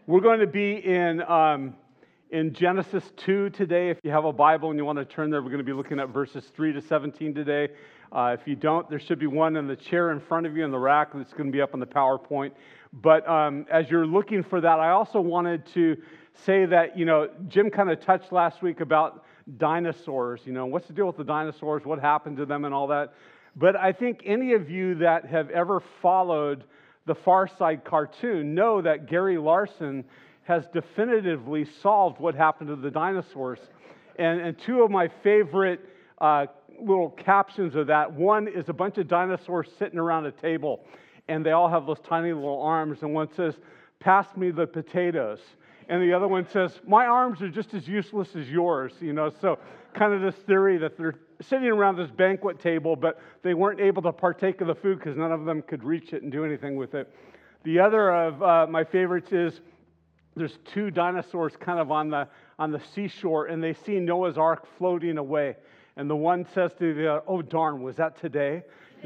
We're going to be in Genesis 2 today. If you have a Bible and you want to turn there, we're going to be looking at verses 3 to 17 today. If you don't, there should be one in the chair in front of you in the rack that's going to be up on the PowerPoint. But as you're looking for that, I also wanted to say that, Jim kind of touched last week about dinosaurs. What's the deal with the dinosaurs? What happened to them and all that? But I think any of you that have ever followed the Far Side cartoon know that Gary Larson has definitively solved what happened to the dinosaurs. And two of my favorite little captions of that, one is a bunch of dinosaurs sitting around a table, and they all have those tiny little arms, and one says, "Pass me the potatoes." And the other one says, "My arms are just as useless as yours." So kind of this theory that they're sitting around this banquet table, but they weren't able to partake of the food because none of them could reach it and do anything with it. The other of my favorites is there's two dinosaurs kind of on the seashore, and they see Noah's Ark floating away. And the one says to the other, "Oh darn, was that today?"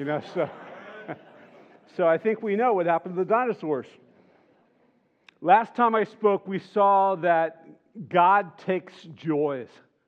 So I think we know what happened to the dinosaurs. Last time I spoke, we saw that God takes joy,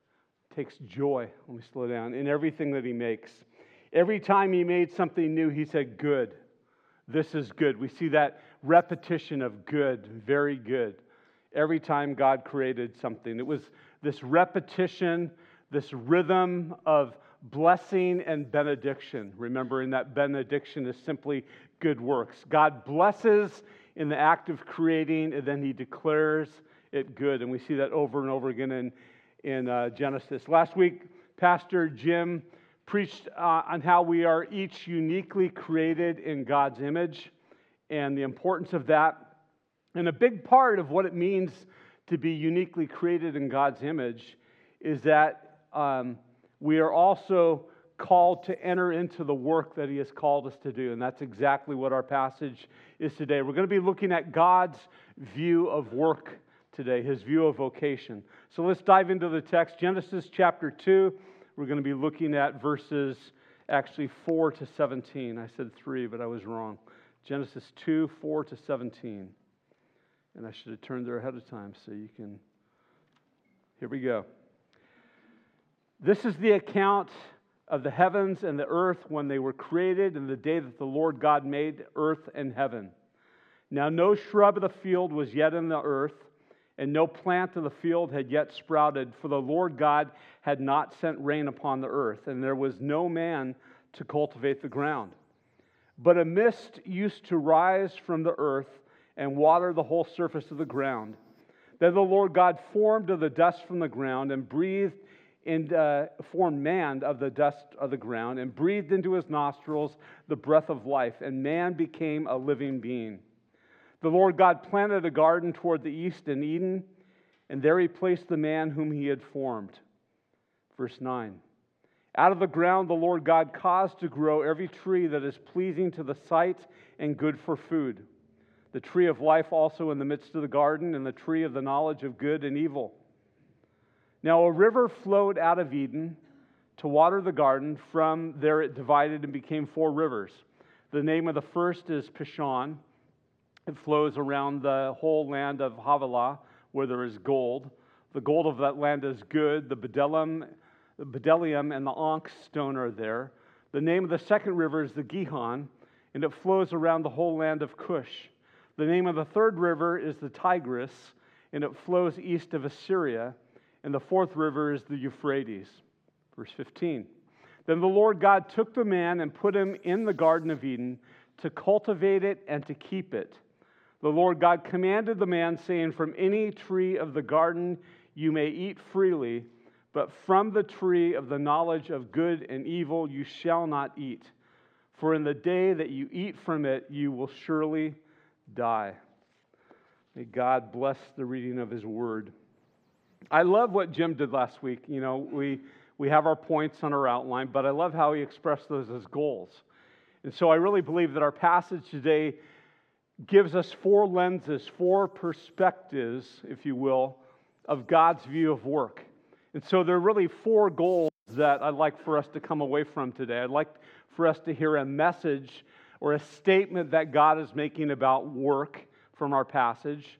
let me slow down, in everything that He makes. Every time He made something new, He said, "Good. This is good." We see that repetition of good, very good. Every time God created something, it was this repetition, this rhythm of blessing and benediction. Remembering that benediction is simply good works. God blesses in the act of creating, and then He declares it good. And we see that over and over again in Genesis. Last week, Pastor Jim preached on how we are each uniquely created in God's image and the importance of that. And a big part of what it means to be uniquely created in God's image is that we are also called to enter into the work that He has called us to do. And that's exactly what our passage is today. We're going to be looking at God's view of work today, His view of vocation. So let's dive into the text. Genesis chapter 2. We're going to be looking at verses 4 to 17. I said 3, but I was wrong. Genesis 2, 4 to 17. And I should have turned there ahead of time so you can... Here we go. This is the account of the heavens and the earth when they were created in the day that the Lord God made earth and heaven. Now no shrub of the field was yet in the earth, and no plant of the field had yet sprouted, for the Lord God had not sent rain upon the earth, and there was no man to cultivate the ground. But a mist used to rise from the earth and water the whole surface of the ground. Then the Lord God formed of the dust from the ground and formed man of the dust of the ground and breathed into his nostrils the breath of life, and man became a living being. The Lord God planted a garden toward the east in Eden, and there He placed the man whom He had formed. Verse 9. Out of the ground the Lord God caused to grow every tree that is pleasing to the sight and good for food. The tree of life also in the midst of the garden, and the tree of the knowledge of good and evil. Now a river flowed out of Eden to water the garden. From there it divided and became 4 rivers. The name of the first is Pishon. It flows around the whole land of Havilah, where there is gold. The gold of that land is good. The bdellium and the onyx stone are there. The name of the second river is the Gihon, and it flows around the whole land of Cush. The name of the third river is the Tigris, and it flows east of Assyria. And the fourth river is the Euphrates. Verse 15. Then the Lord God took the man and put him in the Garden of Eden to cultivate it and to keep it. The Lord God commanded the man, saying, "From any tree of the garden you may eat freely, but from the tree of the knowledge of good and evil you shall not eat. For in the day that you eat from it, you will surely die." May God bless the reading of His word. I love what Jim did last week. We have our points on our outline, but I love how he expressed those as goals. And so I really believe that our passage today gives us 4 lenses, 4 perspectives, if you will, of God's view of work. And so there are really 4 goals that I'd like for us to come away from today. I'd like for us to hear a message or a statement that God is making about work from our passage.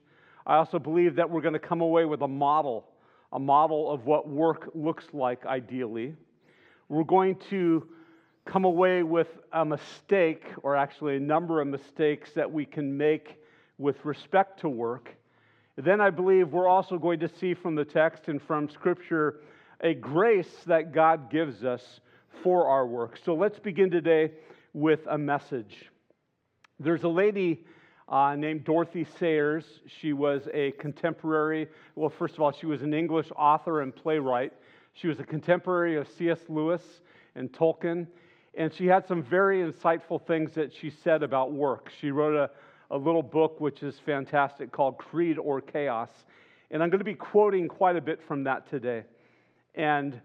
I also believe that we're going to come away with a model of what work looks like ideally. We're going to come away with a mistake, or actually a number of mistakes that we can make with respect to work. Then I believe we're also going to see from the text and from Scripture a grace that God gives us for our work. So let's begin today with a message. There's a lady named Dorothy Sayers. She was a contemporary, well, first of all, she was an English author and playwright. She was a contemporary of C.S. Lewis and Tolkien, and she had some very insightful things that she said about work. She wrote a little book which is fantastic called Creed or Chaos, and I'm going to be quoting quite a bit from that today. And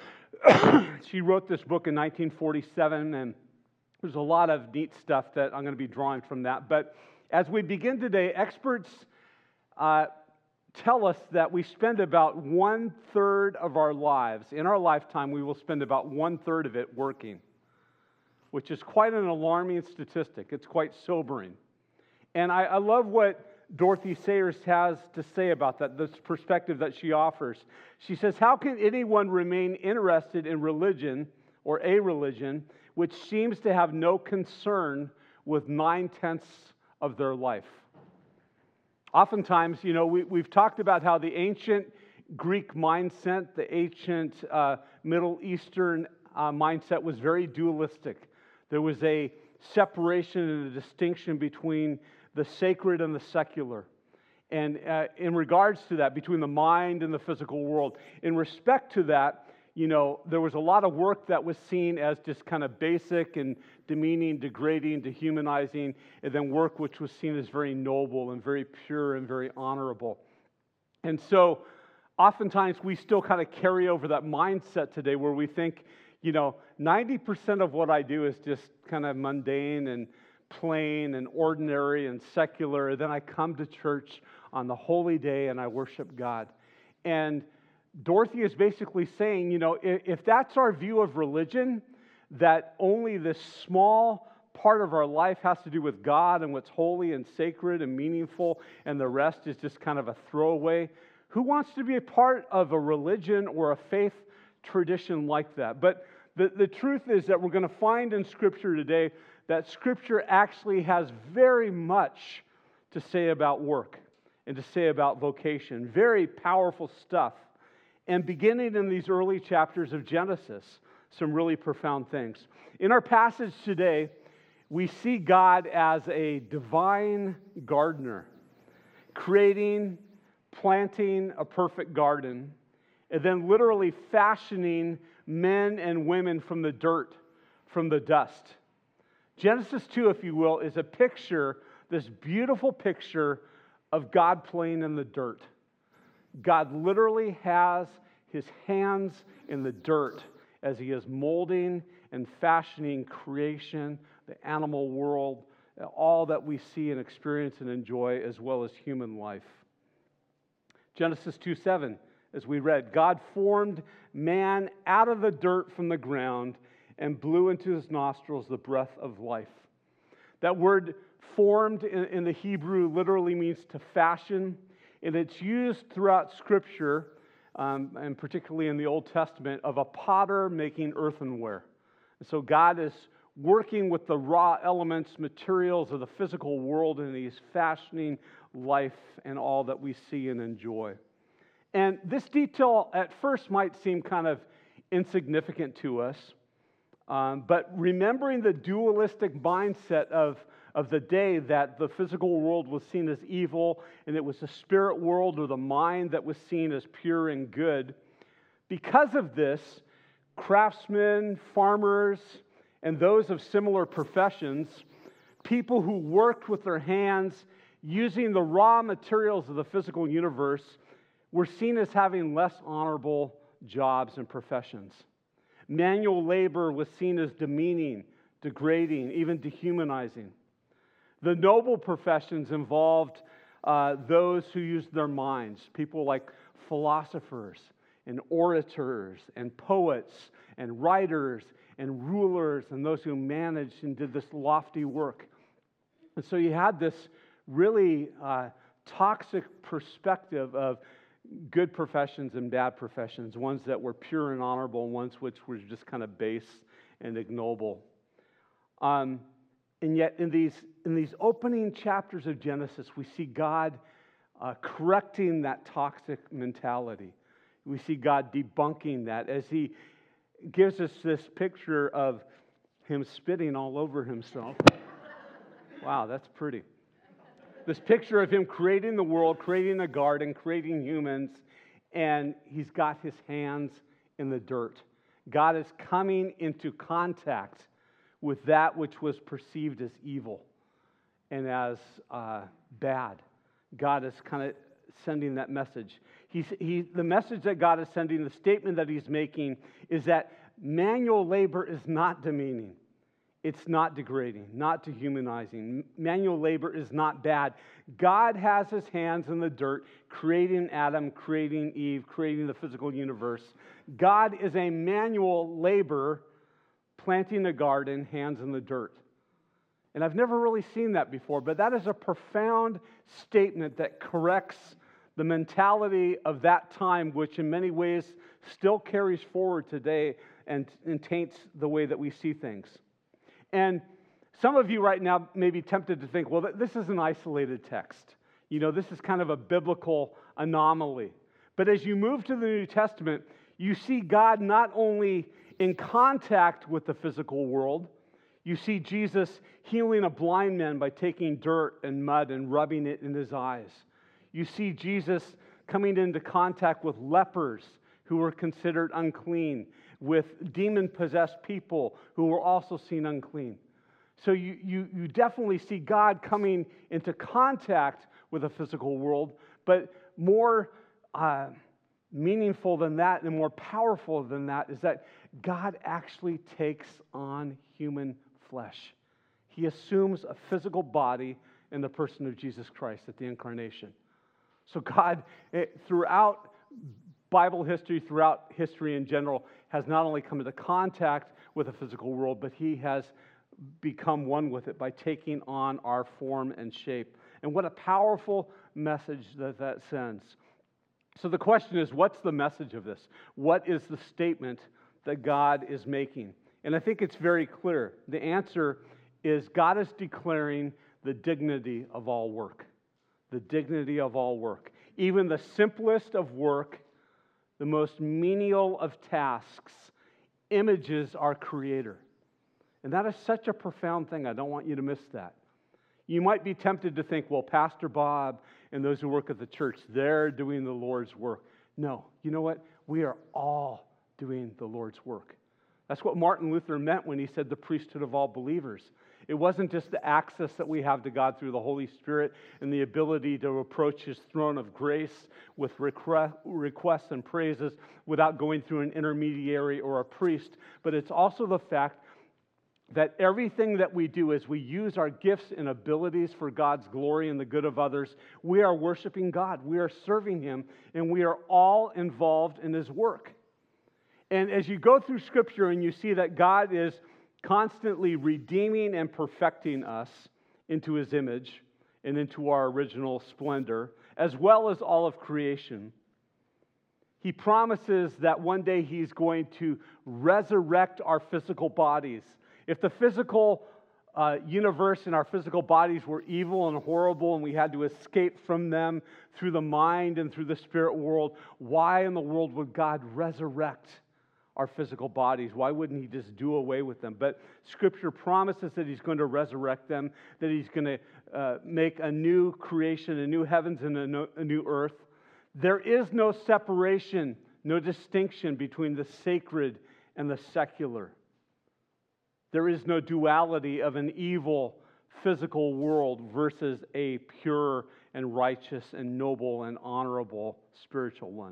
she wrote this book in 1947, and there's a lot of neat stuff that I'm going to be drawing from that. But as we begin today, experts tell us that we spend about 1/3 of our lives, in our lifetime, we will spend about 1/3 of it working, which is quite an alarming statistic. It's quite sobering. And I love what Dorothy Sayers has to say about that, this perspective that she offers. She says, how can anyone remain interested in religion or a religion which seems to have no concern with 9/10 of their life? Oftentimes, we've talked about how the ancient Greek mindset, the ancient Middle Eastern mindset was very dualistic. There was a separation and a distinction between the sacred and the secular. And in regards to that, between the mind and the physical world, in respect to that, there was a lot of work that was seen as just kind of basic and demeaning, degrading, dehumanizing, and then work which was seen as very noble and very pure and very honorable. And so oftentimes we still kind of carry over that mindset today where we think, 90% of what I do is just kind of mundane and plain and ordinary and secular. Then I come to church on the holy day and I worship God. And Dorothy is basically saying, if that's our view of religion, that only this small part of our life has to do with God and what's holy and sacred and meaningful, and the rest is just kind of a throwaway, who wants to be a part of a religion or a faith tradition like that? But the truth is that we're going to find in Scripture today that Scripture actually has very much to say about work and to say about vocation. Very powerful stuff. And beginning in these early chapters of Genesis, some really profound things. In our passage today, we see God as a divine gardener, creating, planting a perfect garden, and then literally fashioning men and women from the dirt, from the dust. Genesis 2, if you will, is a picture, this beautiful picture of God playing in the dirt. God literally has his hands in the dirt as he is molding and fashioning creation, the animal world, all that we see and experience and enjoy, as well as human life. Genesis 2:7, as we read, God formed man out of the dirt from the ground and blew into his nostrils the breath of life. That word formed in the Hebrew literally means to fashion, and it's used throughout Scripture, and particularly in the Old Testament, of a potter making earthenware. And so God is working with the raw elements, materials of the physical world, and he's fashioning life and all that we see and enjoy. And this detail at first might seem kind of insignificant to us, but remembering the dualistic mindset of the day, that the physical world was seen as evil and it was the spirit world or the mind that was seen as pure and good, because of this, craftsmen, farmers, and those of similar professions, people who worked with their hands using the raw materials of the physical universe, were seen as having less honorable jobs and professions. Manual labor was seen as demeaning, degrading, even dehumanizing. The noble professions involved those who used their minds, people like philosophers and orators and poets and writers and rulers and those who managed and did this lofty work. And so you had this really toxic perspective of good professions and bad professions, ones that were pure and honorable, and ones which were just kind of base and ignoble. And yet, in these opening chapters of Genesis, we see God correcting that toxic mentality. We see God debunking that as He gives us this picture of Him spitting all over Himself. Wow, that's pretty. This picture of Him creating the world, creating a garden, creating humans, and He's got His hands in the dirt. God is coming into contact with that which was perceived as evil and as bad. God is kind of sending that message. The message that God is sending, the statement that He's making, is that manual labor is not demeaning. It's not degrading, not dehumanizing. Manual labor is not bad. God has His hands in the dirt, creating Adam, creating Eve, creating the physical universe. God is a manual laborer, planting a garden, hands in the dirt. And I've never really seen that before, but that is a profound statement that corrects the mentality of that time, which in many ways still carries forward today and taints the way that we see things. And some of you right now may be tempted to think, well, this is an isolated text. This is kind of a biblical anomaly. But as you move to the New Testament, you see God not only in contact with the physical world. You see Jesus healing a blind man by taking dirt and mud and rubbing it in his eyes. You see Jesus coming into contact with lepers who were considered unclean, with demon-possessed people who were also seen unclean. So you definitely see God coming into contact with the physical world, but more meaningful than that and more powerful than that is that God actually takes on human flesh. He assumes a physical body in the person of Jesus Christ at the incarnation. So God, throughout Bible history, throughout history in general, has not only come into contact with the physical world, but He has become one with it by taking on our form and shape. And what a powerful message that sends. So the question is, what's the message of this? What is the statement that God is making? And I think it's very clear. The answer is God is declaring the dignity of all work. The dignity of all work. Even the simplest of work, the most menial of tasks, images our Creator. And that is such a profound thing. I don't want you to miss that. You might be tempted to think, well, Pastor Bob and those who work at the church, they're doing the Lord's work. No, you know what? We are all doing the Lord's work. That's what Martin Luther meant when he said the priesthood of all believers. It wasn't just the access that we have to God through the Holy Spirit and the ability to approach His throne of grace with requests and praises without going through an intermediary or a priest, but it's also the fact that everything that we do as we use our gifts and abilities for God's glory and the good of others, we are worshiping God, we are serving Him, and we are all involved in His work. And as you go through Scripture and you see that God is constantly redeeming and perfecting us into His image and into our original splendor, as well as all of creation, He promises that one day He's going to resurrect our physical bodies. If the physical universe and our physical bodies were evil and horrible and we had to escape from them through the mind and through the spirit world, why in the world would God resurrect our physical bodies? Why wouldn't He just do away with them? But Scripture promises that He's going to resurrect them, that He's going to make a new creation, a new heavens and a new earth. There is no separation, no distinction between the sacred and the secular. There is no duality of an evil physical world versus a pure and righteous and noble and honorable spiritual one.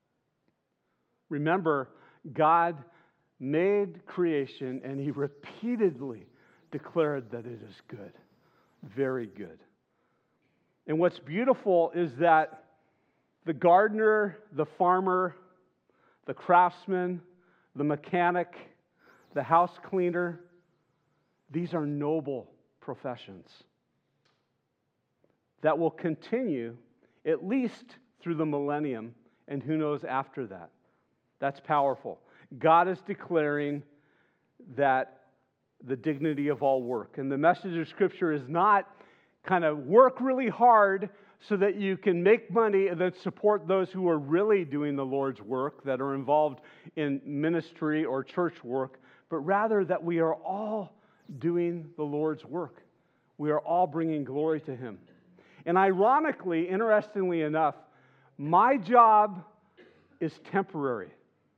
Remember, God made creation and He repeatedly declared that it is good, very good. And what's beautiful is that the gardener, the farmer, the craftsman, the mechanic, the house cleaner, these are noble professions. that will continue at least through the millennium, and who knows after that. That's powerful. God is declaring that the dignity of all work. And the message of Scripture is not kind of work really hard so that you can make money and then support those who are really doing the Lord's work, that are involved in ministry or church work, but rather that we are all doing the Lord's work. We are all bringing glory to Him. And ironically, interestingly enough, my job is temporary.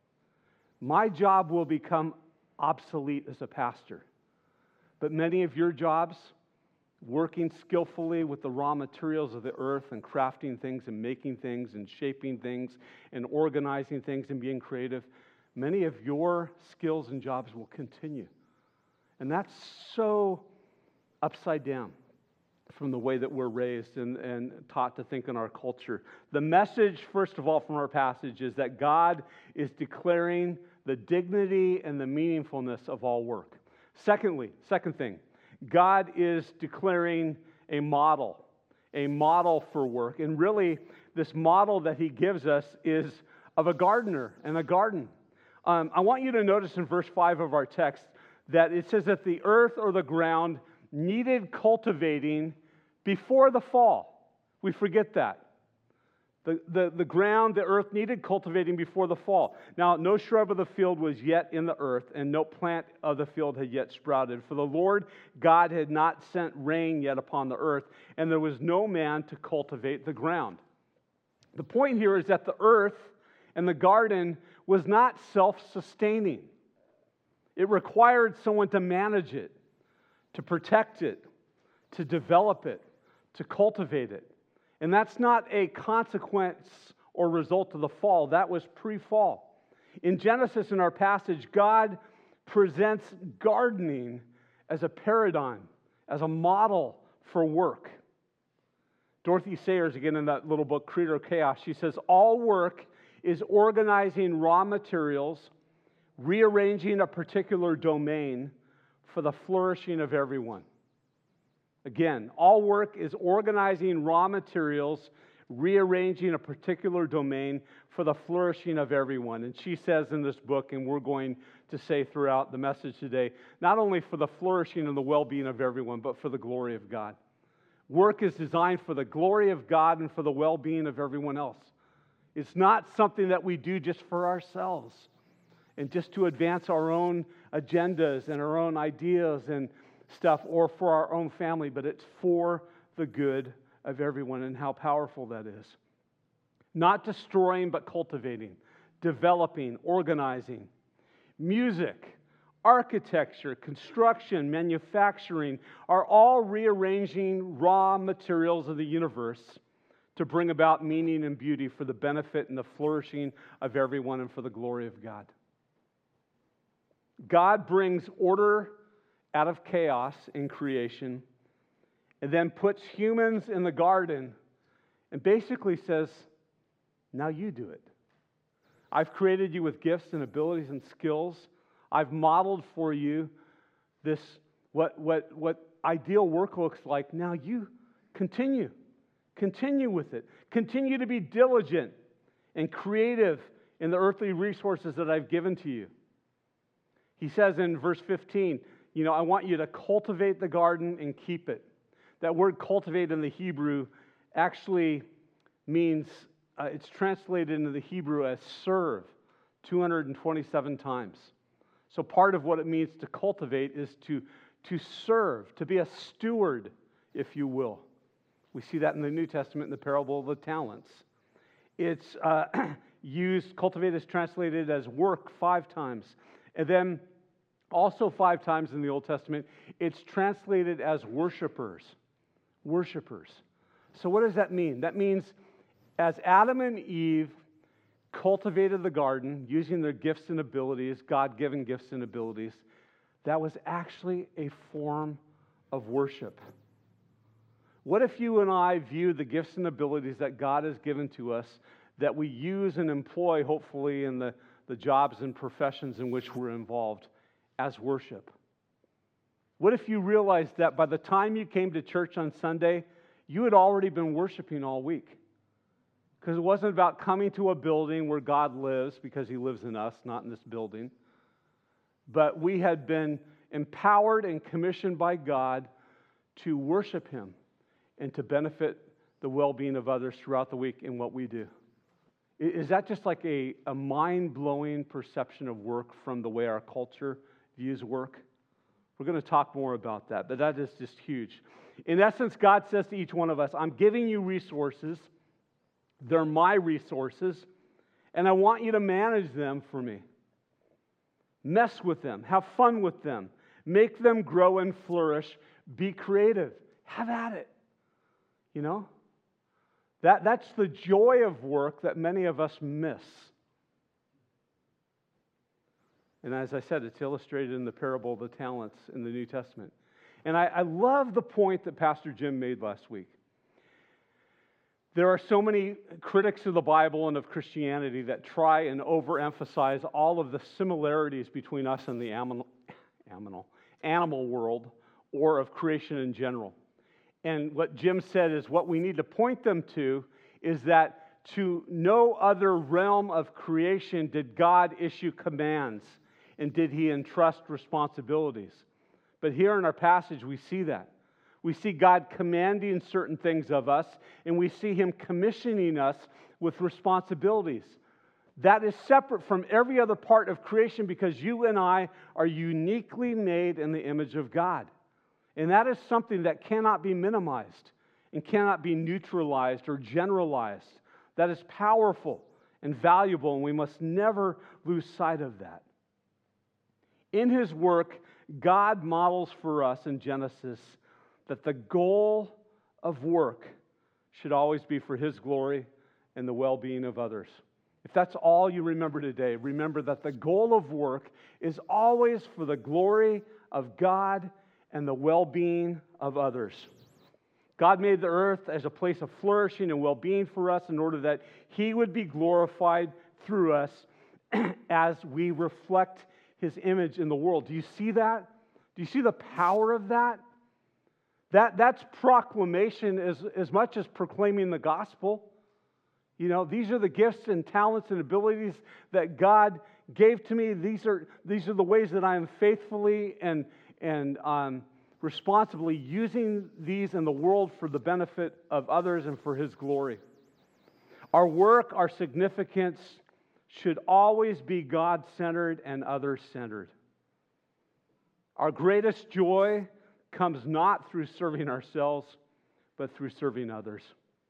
My job will become obsolete as a pastor. But many of your jobs, working skillfully with the raw materials of the earth and crafting things and making things and shaping things and organizing things and being creative, many of your skills and jobs will continue. And that's so upside down from the way that we're raised and taught to think in our culture. The message, first of all, from our passage is that God is declaring the dignity and the meaningfulness of all work. Second thing, God is declaring a model for work. And really, this model that He gives us is of a gardener and a garden. I want you to notice in verse 5 of our text that it says that the earth or the ground needed cultivating before the fall. We forget that. The ground, the earth needed cultivating before the fall. Now, no shrub of the field was yet in the earth, and no plant of the field had yet sprouted. For the Lord God had not sent rain yet upon the earth, and there was no man to cultivate the ground. The point here is that the earth and the garden was not self-sustaining. It required someone to manage it, to protect it, to develop it, to cultivate it. And that's not a consequence or result of the fall. That was pre-fall. In Genesis, in our passage, God presents gardening as a paradigm, as a model for work. Dorothy Sayers, again in that little book, Creator of Chaos, she says, all work is organizing raw materials, rearranging a particular domain for the flourishing of everyone. Again, all work is organizing raw materials, rearranging a particular domain for the flourishing of everyone. And she says in this book, and we're going to say throughout the message today, not only for the flourishing and the well-being of everyone, but for the glory of God. Work is designed for the glory of God and for the well-being of everyone else. It's not something that we do just for ourselves and just to advance our own agendas and our own ideas and stuff, or for our own family, but it's for the good of everyone, and how powerful that is. Not destroying, but cultivating, developing, organizing. Music, architecture, construction, manufacturing are all rearranging raw materials of the universe to bring about meaning and beauty for the benefit and the flourishing of everyone and for the glory of God. God brings order out of chaos in creation, and then puts humans in the garden and basically says, now you do it. I've created you with gifts and abilities and skills. I've modeled for you this, what ideal work looks like. Now you continue with it. Continue to be diligent and creative in the earthly resources that I've given to you. He says in verse 15, I want you to cultivate the garden and keep it. That word cultivate in the Hebrew actually means, it's translated into the Hebrew as serve 227 times. So part of what it means to cultivate is to serve, to be a steward, if you will. We see that in the New Testament in the parable of the talents. It's cultivate is translated as work 5 times. And then also 5 times in the Old Testament, it's translated as worshipers. Worshipers. So what does that mean? That means as Adam and Eve cultivated the garden using their gifts and abilities, God-given gifts and abilities, that was actually a form of worship. What if you and I view the gifts and abilities that God has given to us, that we use and employ, hopefully, in the jobs and professions in which we're involved, as worship? What if you realized that by the time you came to church on Sunday, you had already been worshiping all week. Because it wasn't about coming to a building where God lives, because He lives in us, not in this building. But we had been empowered and commissioned by God to worship Him and to benefit the well-being of others throughout the week in what we do. Is that just like a mind-blowing perception of work from the way our culture views work? We're going to talk more about that, but that is just huge. In essence, God says to each one of us, I'm giving you resources. They're my resources, and I want you to manage them for me. Mess with them. Have fun with them. Make them grow and flourish. Be creative. Have at it. You know? That's the joy of work that many of us miss. And as I said, it's illustrated in the parable of the talents in the New Testament. And I love the point that Pastor Jim made last week. There are so many critics of the Bible and of Christianity that try and overemphasize all of the similarities between us and the animal world, or of creation in general. And what Jim said is what we need to point them to is that to no other realm of creation did God issue commands and did He entrust responsibilities. But here in our passage we see that. We see God commanding certain things of us, and we see Him commissioning us with responsibilities. That is separate from every other part of creation because you and I are uniquely made in the image of God. And that is something that cannot be minimized and cannot be neutralized or generalized. That is powerful and valuable, and we must never lose sight of that. In His work, God models for us in Genesis that the goal of work should always be for His glory and the well-being of others. If that's all you remember today, remember that the goal of work is always for the glory of God and the well-being of others. God made the earth as a place of flourishing and well-being for us in order that He would be glorified through us as we reflect His image in the world. Do you see that? Do you see the power of that? That's proclamation as much as proclaiming the gospel. You know, these are the gifts and talents and abilities that God gave to me. These are the ways that I am faithfully and responsibly using these in the world for the benefit of others and for His glory. Our work, our significance should always be God-centered and others-centered. Our greatest joy comes not through serving ourselves, but through serving others.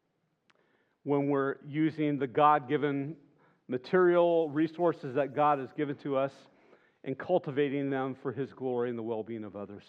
When we're using the God-given material resources that God has given to us and cultivating them for His glory and the well-being of others.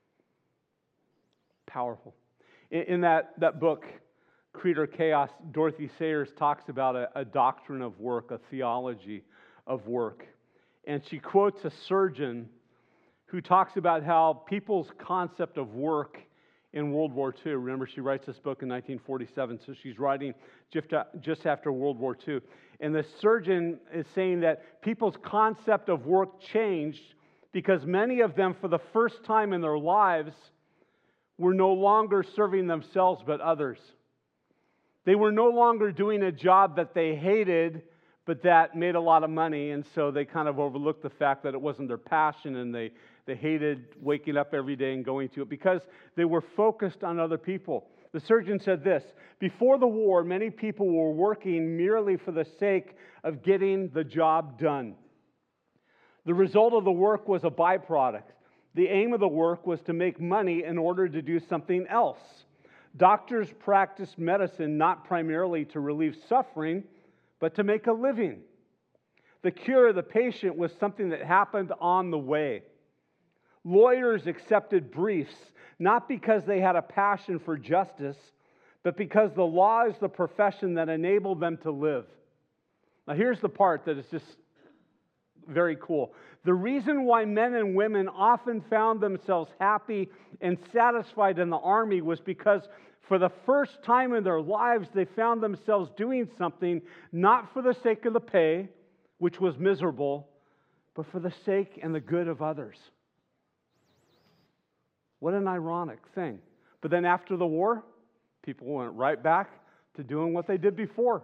Powerful. In that book, Creed or Chaos, Dorothy Sayers talks about a doctrine of work, a theology of work. And she quotes a surgeon who talks about how people's concept of work in World War II, remember she writes this book in 1947, so she's writing just after World War II. And the surgeon is saying that people's concept of work changed because many of them, for the first time in their lives, were no longer serving themselves but others. They were no longer doing a job that they hated but that made a lot of money, and so they kind of overlooked the fact that it wasn't their passion, and they hated waking up every day and going to it because they were focused on other people. The surgeon said this: before the war, many people were working merely for the sake of getting the job done. The result of the work was a byproduct. The aim of the work was to make money in order to do something else. Doctors practiced medicine not primarily to relieve suffering, but to make a living. The cure of the patient was something that happened on the way. Lawyers accepted briefs not because they had a passion for justice, but because the law is the profession that enabled them to live. Now here's the part that is just very cool. The reason why men and women often found themselves happy and satisfied in the army was because for the first time in their lives, they found themselves doing something not for the sake of the pay, which was miserable, but for the sake and the good of others. What an ironic thing. But then after the war, People went right back to doing what they did before.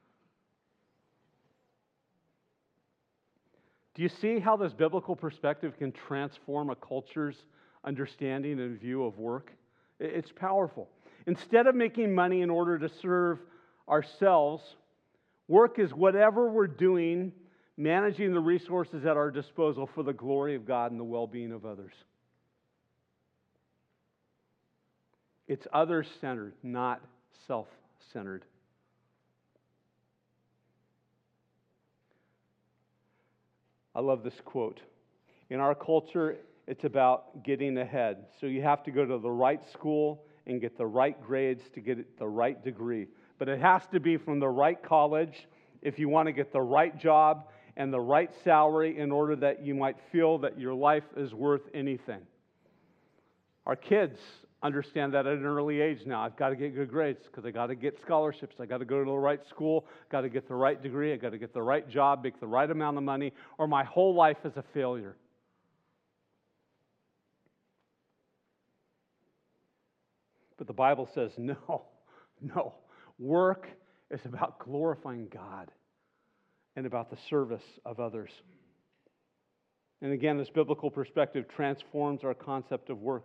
Do you see how this biblical perspective can transform a culture's understanding and view of work? It's powerful. Instead of making money in order to serve ourselves, work is whatever we're doing, managing the resources at our disposal for the glory of God and the well-being of others. It's others-centered, not self-centered. I love this quote. In our culture, it's about getting ahead. So you have to go to the right school and get the right grades to get the right degree. But it has to be from the right college if you want to get the right job and the right salary in order that you might feel that your life is worth anything. Our kids understand that at an early age now. I've got to get good grades because I got to get scholarships. I got to go to the right school, got to get the right degree, I got to get the right job, make the right amount of money, or my whole life is a failure. But the Bible says no. Work is about glorifying God and about the service of others. And again, this biblical perspective transforms our concept of work.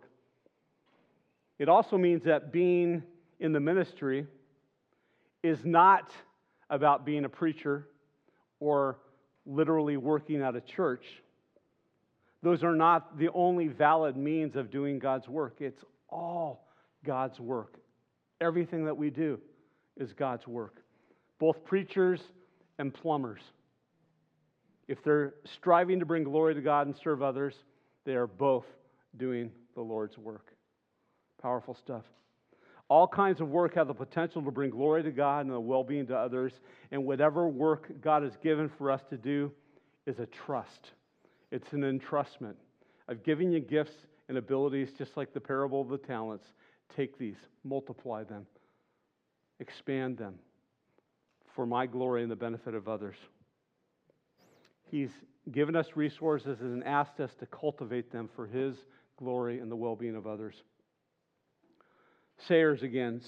It also means that being in the ministry is not about being a preacher or literally working at a church. Those are not the only valid means of doing God's work. It's all God's work. Everything that we do is God's work. Both preachers and plumbers. If they're striving to bring glory to God and serve others, they are both doing the Lord's work. Powerful stuff. All kinds of work have the potential to bring glory to God and the well-being to others. And whatever work God has given for us to do is a trust. It's an entrustment. I've given you gifts and abilities just like the parable of the talents. Take these, multiply them, expand them for my glory and the benefit of others. He's given us resources and asked us to cultivate them for His glory and the well-being of others. Sayers again,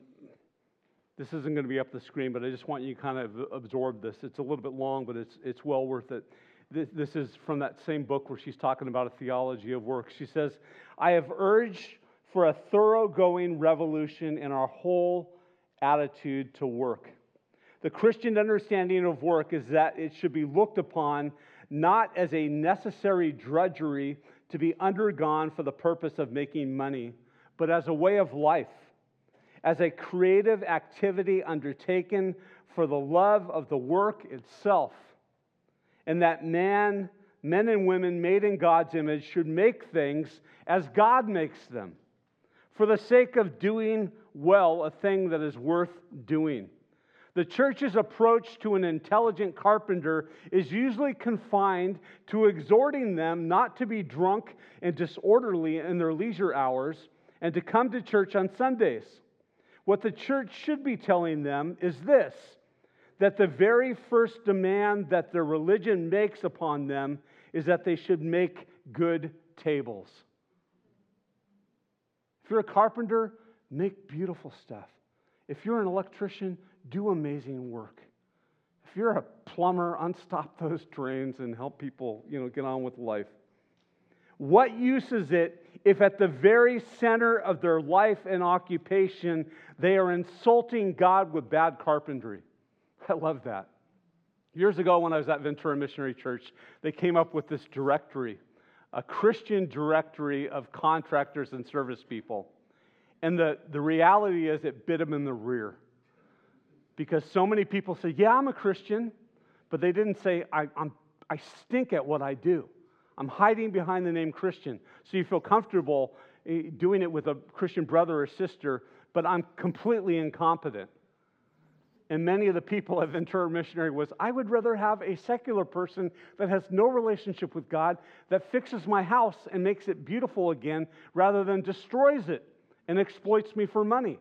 this isn't going to be up the screen, but I just want you to kind of absorb this. It's a little bit long, but it's well worth it. This is from that same book where she's talking about a theology of work. She says, I have urged for a thoroughgoing revolution in our whole attitude to work. The Christian understanding of work is that it should be looked upon not as a necessary drudgery to be undergone for the purpose of making money, but as a way of life, as a creative activity undertaken for the love of the work itself, and that men and women made in God's image should make things as God makes them, for the sake of doing well a thing that is worth doing. The church's approach to an intelligent carpenter is usually confined to exhorting them not to be drunk and disorderly in their leisure hours and to come to church on Sundays. What the church should be telling them is this, that the very first demand that their religion makes upon them is that they should make good tables. If you're a carpenter, make beautiful stuff. If you're an electrician, do amazing work. If you're a plumber, unstop those drains and help people, get on with life. What use is it if at the very center of their life and occupation they are insulting God with bad carpentry? I love that. Years ago when I was at Ventura Missionary Church, they came up with this directory, a Christian directory of contractors and service people. And the reality is it bit them in the rear. Because so many people say, yeah, I'm a Christian, but they didn't say, I stink at what I do. I'm hiding behind the name Christian. So you feel comfortable doing it with a Christian brother or sister, but I'm completely incompetent. And many of the people at Ventura Missionary was, I would rather have a secular person that has no relationship with God that fixes my house and makes it beautiful again rather than destroys it and exploits me for money.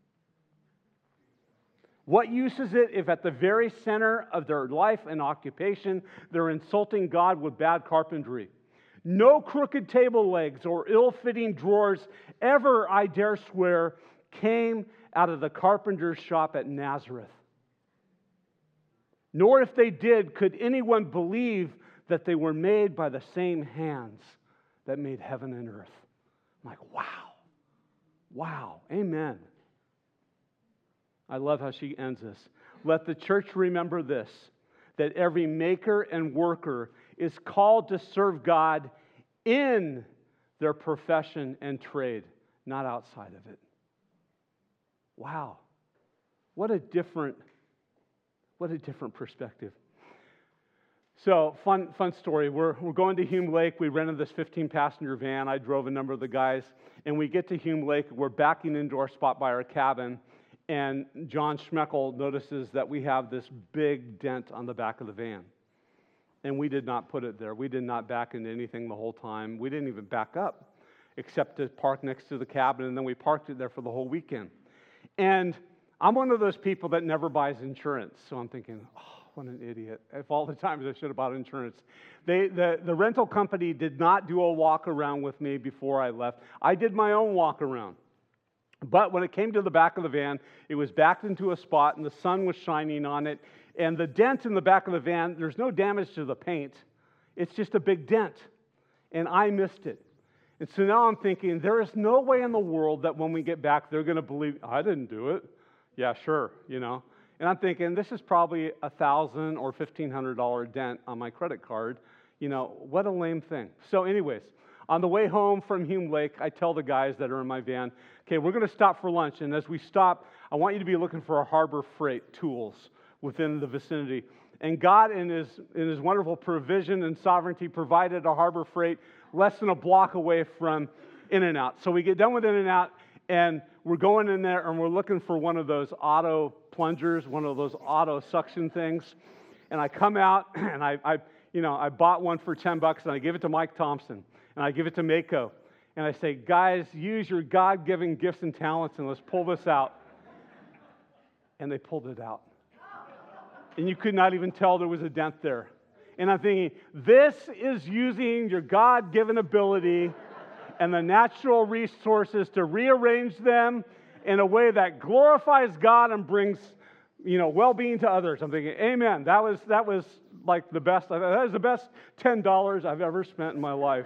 What use is it if at the very center of their life and occupation they're insulting God with bad carpentry? No crooked table legs or ill-fitting drawers ever, I dare swear, came out of the carpenter's shop at Nazareth. Nor if they did, could anyone believe that they were made by the same hands that made heaven and earth. I'm like, wow. Wow. Amen. I love how she ends this. Let the church remember this, that every maker and worker is called to serve God in their profession and trade, not outside of it. Wow. What a different perspective. So, fun story. We're going to Hume Lake. We rented this 15-passenger van. I drove a number of the guys. And we get to Hume Lake. We're backing into our spot by our cabin. And John Schmeckel notices that we have this big dent on the back of the van. And we did not put it there. We did not back into anything the whole time. We didn't even back up, except to park next to the cabin. And then we parked it there for the whole weekend. And I'm one of those people that never buys insurance. So I'm thinking, oh, what an idiot. If all the times I should have bought insurance. The rental company did not do a walk around with me before I left. I did my own walk around. But when it came to the back of the van, it was backed into a spot and the sun was shining on it. And the dent in the back of the van, there's no damage to the paint. It's just a big dent. And I missed it. And so now I'm thinking, there is no way in the world that when we get back, they're going to believe, I didn't do it. Yeah, sure, And I'm thinking, this is probably a $1,000 or $1,500 dent on my credit card. What a lame thing. So anyways, on the way home from Hume Lake, I tell the guys that are in my van, okay, we're going to stop for lunch. And as we stop, I want you to be looking for our Harbor Freight tools within the vicinity. And God, in His wonderful provision and sovereignty, provided a Harbor Freight less than a block away from In-N-Out. So we get done with In-N-Out, and we're going in there, and we're looking for one of those auto plungers, one of those auto suction things. And I come out, and I bought one for $10, and I give it to Mike Thompson, and I give it to Mako. And I say, guys, use your God-given gifts and talents, and let's pull this out. And they pulled it out. And you could not even tell there was a dent there. And I'm thinking, this is using your God-given ability and the natural resources to rearrange them in a way that glorifies God and brings, well-being to others. I'm thinking, amen. That was like the best. That was the best $10 I've ever spent in my life.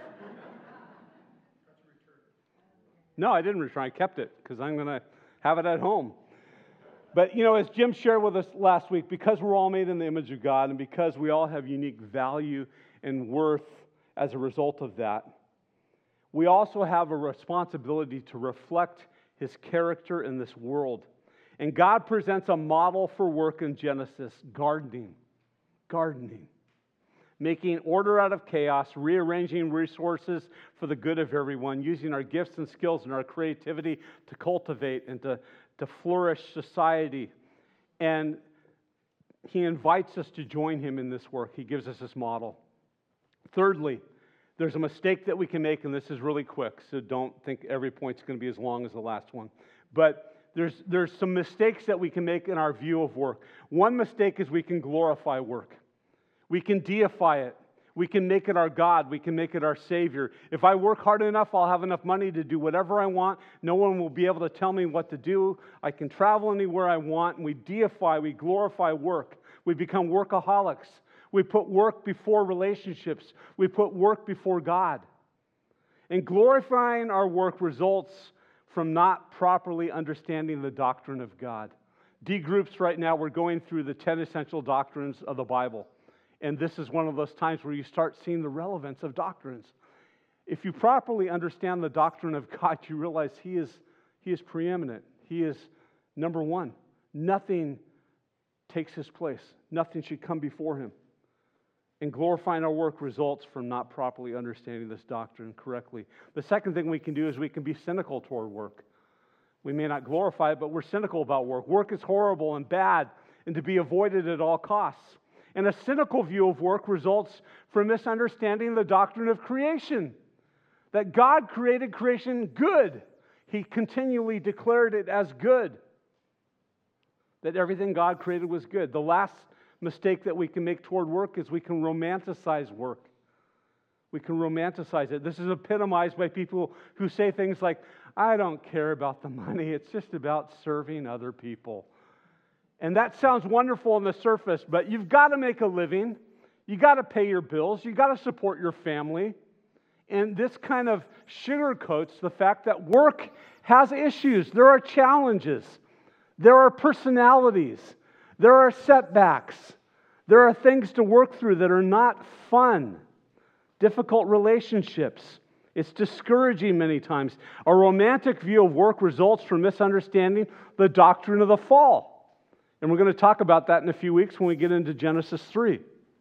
No, I didn't return. I kept it because I'm going to have it at home. But, as Jim shared with us last week, because we're all made in the image of God and because we all have unique value and worth as a result of that, we also have a responsibility to reflect His character in this world. And God presents a model for work in Genesis, gardening, making order out of chaos, rearranging resources for the good of everyone, using our gifts and skills and our creativity to cultivate and to flourish society. And He invites us to join Him in this work. He gives us this model. Thirdly, there's a mistake that we can make, and this is really quick, so don't think every point's going to be as long as the last one. But there's some mistakes that we can make in our view of work. One mistake is we can glorify work. We can deify it. We can make it our God. We can make it our Savior. If I work hard enough, I'll have enough money to do whatever I want. No one will be able to tell me what to do. I can travel anywhere I want. And we deify, we glorify work. We become workaholics. We put work before relationships. We put work before God. And glorifying our work results from not properly understanding the doctrine of God. D groups right now, we're going through the 10 essential doctrines of the Bible. And this is one of those times where you start seeing the relevance of doctrines. If you properly understand the doctrine of God, you realize He is preeminent. He is number one. Nothing takes His place. Nothing should come before Him. And glorifying our work results from not properly understanding this doctrine correctly. The second thing we can do is we can be cynical toward work. We may not glorify it, but we're cynical about work. Work is horrible and bad and to be avoided at all costs. And a cynical view of work results from misunderstanding the doctrine of creation. That God created creation good. He continually declared it as good. That everything God created was good. The last mistake that we can make toward work is we can romanticize work. We can romanticize it. This is epitomized by people who say things like, I don't care about the money. It's just about serving other people. And that sounds wonderful on the surface, but you've got to make a living. You got to pay your bills. You got to support your family. And this kind of sugarcoats the fact that work has issues. There are challenges. There are personalities. There are setbacks. There are things to work through that are not fun. Difficult relationships. It's discouraging many times. A romantic view of work results from misunderstanding the doctrine of the fall. And we're going to talk about that in a few weeks when we get into Genesis 3.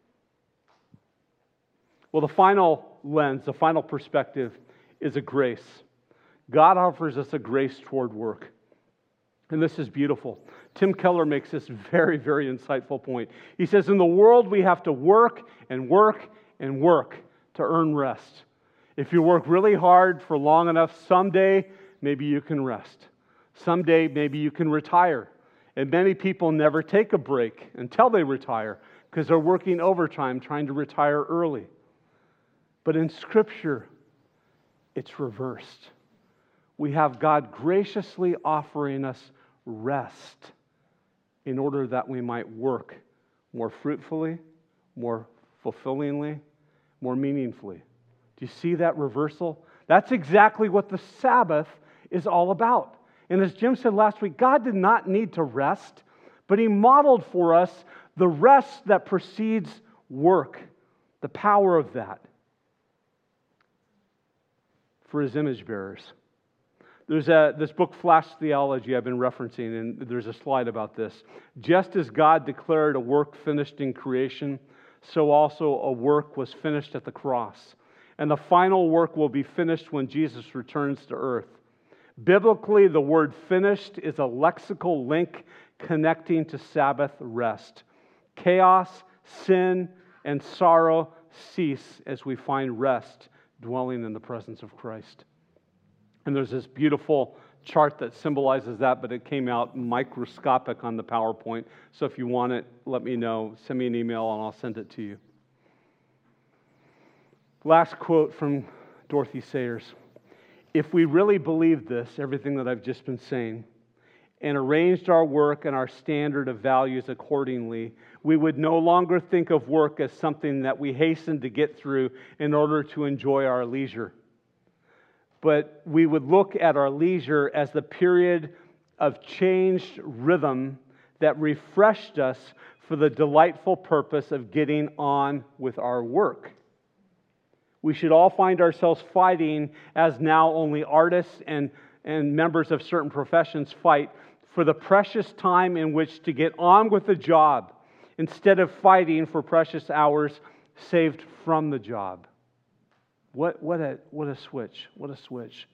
Well, the final lens, the final perspective is a grace. God offers us a grace toward work. And this is beautiful. Tim Keller makes this very, very insightful point. He says, in the world we have to work and work and work to earn rest. If you work really hard for long enough, someday maybe you can rest. Someday maybe you can retire. And many people never take a break until they retire because they're working overtime trying to retire early. But in Scripture, it's reversed. We have God graciously offering us rest in order that we might work more fruitfully, more fulfillingly, more meaningfully. Do you see that reversal? That's exactly what the Sabbath is all about. And as Jim said last week, God did not need to rest, but He modeled for us the rest that precedes work, the power of that for His image bearers. There's this book, Flash Theology, I've been referencing, and there's a slide about this. Just as God declared a work finished in creation, so also a work was finished at the cross. And the final work will be finished when Jesus returns to earth. Biblically, the word finished is a lexical link connecting to Sabbath rest. Chaos, sin, and sorrow cease as we find rest dwelling in the presence of Christ. And there's this beautiful chart that symbolizes that, but it came out microscopic on the PowerPoint. So if you want it, let me know. Send me an email and I'll send it to you. Last quote from Dorothy Sayers. If we really believed this, everything that I've just been saying, and arranged our work and our standard of values accordingly, we would no longer think of work as something that we hasten to get through in order to enjoy our leisure. But we would look at our leisure as the period of changed rhythm that refreshed us for the delightful purpose of getting on with our work. We should all find ourselves fighting, as now only artists and members of certain professions fight, for the precious time in which to get on with the job instead of fighting for precious hours saved from the job. What a switch. What a switch.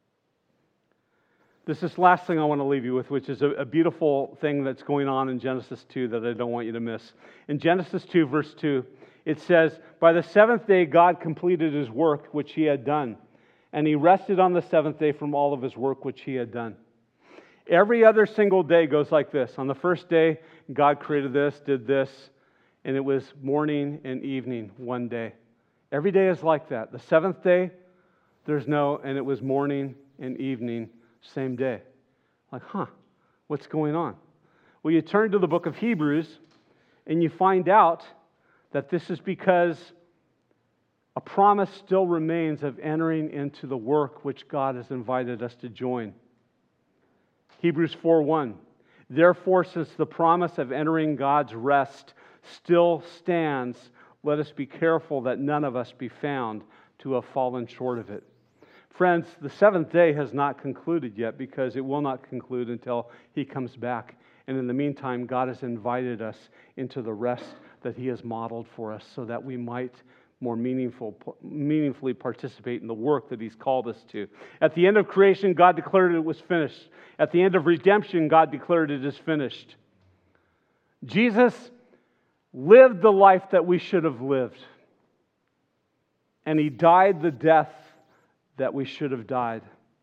This is the last thing I want to leave you with, which is a beautiful thing that's going on in Genesis 2 that I don't want you to miss. In Genesis 2, verse 2, it says, by the seventh day God completed His work which He had done, and He rested on the seventh day from all of His work which He had done. Every other single day goes like this. On the first day, God created this, did this, and it was morning and evening one day. Every day is like that. The seventh day, and it was morning and evening, same day. Like, what's going on? Well, you turn to the book of Hebrews, and you find out that this is because a promise still remains of entering into the work which God has invited us to join. Hebrews 4:1. Therefore, since the promise of entering God's rest still stands, let us be careful that none of us be found to have fallen short of it. Friends, the seventh day has not concluded yet because it will not conclude until He comes back. And in the meantime, God has invited us into the rest that He has modeled for us so that we might more meaningfully participate in the work that He's called us to. At the end of creation, God declared it was finished. At the end of redemption, God declared it is finished. Jesus lived the life that we should have lived. And He died the death that we should have died.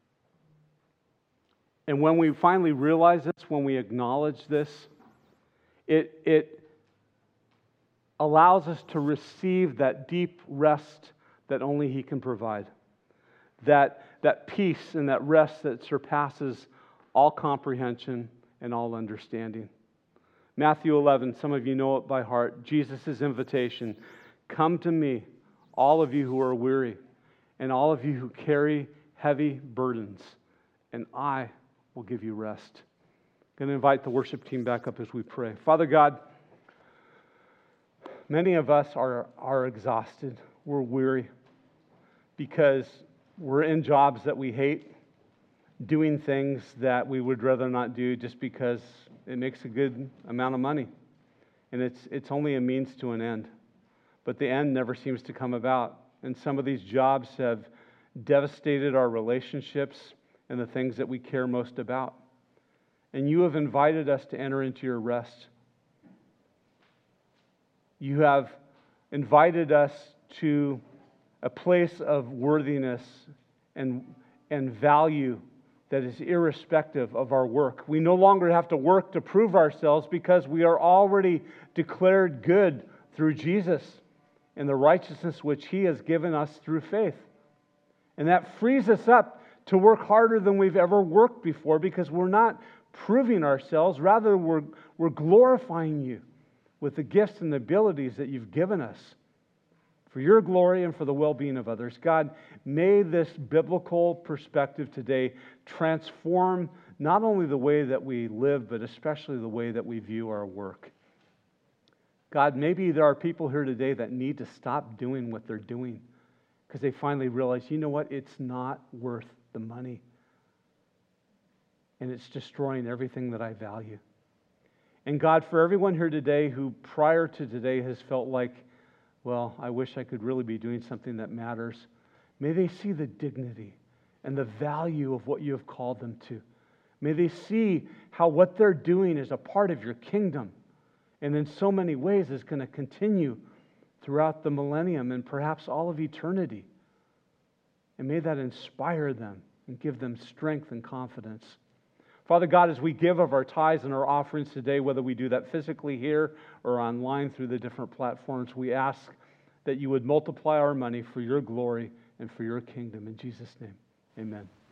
And when we finally realize this, when we acknowledge this, it allows us to receive that deep rest that only He can provide. that peace and that rest that surpasses all comprehension and all understanding. Matthew 11, some of you know it by heart, Jesus' invitation, come to me, all of you who are weary, and all of you who carry heavy burdens, and I will give you rest. I'm going to invite the worship team back up as we pray. Father God, many of us are exhausted. We're weary because we're in jobs that we hate, doing things that we would rather not do just because it makes a good amount of money. And it's only a means to an end. But the end never seems to come about. And some of these jobs have devastated our relationships and the things that we care most about. And you have invited us to enter into your rest. You have invited us to a place of worthiness and value that is irrespective of our work. We no longer have to work to prove ourselves because we are already declared good through Jesus and the righteousness which He has given us through faith. And that frees us up to work harder than we've ever worked before because we're not proving ourselves. Rather, we're glorifying you with the gifts and the abilities that you've given us for your glory and for the well-being of others. God, may this biblical perspective today transform not only the way that we live, but especially the way that we view our work. God, maybe there are people here today that need to stop doing what they're doing because they finally realize, you know what, it's not worth the money. And it's destroying everything that I value. And God, for everyone here today who prior to today has felt like, well, I wish I could really be doing something that matters, may they see the dignity and the value of what you have called them to. May they see how what they're doing is a part of your kingdom and in so many ways is going to continue throughout the millennium and perhaps all of eternity. And may that inspire them and give them strength and confidence. Father God, as we give of our tithes and our offerings today, whether we do that physically here or online through the different platforms, we ask that you would multiply our money for your glory and for your kingdom. In Jesus' name, amen.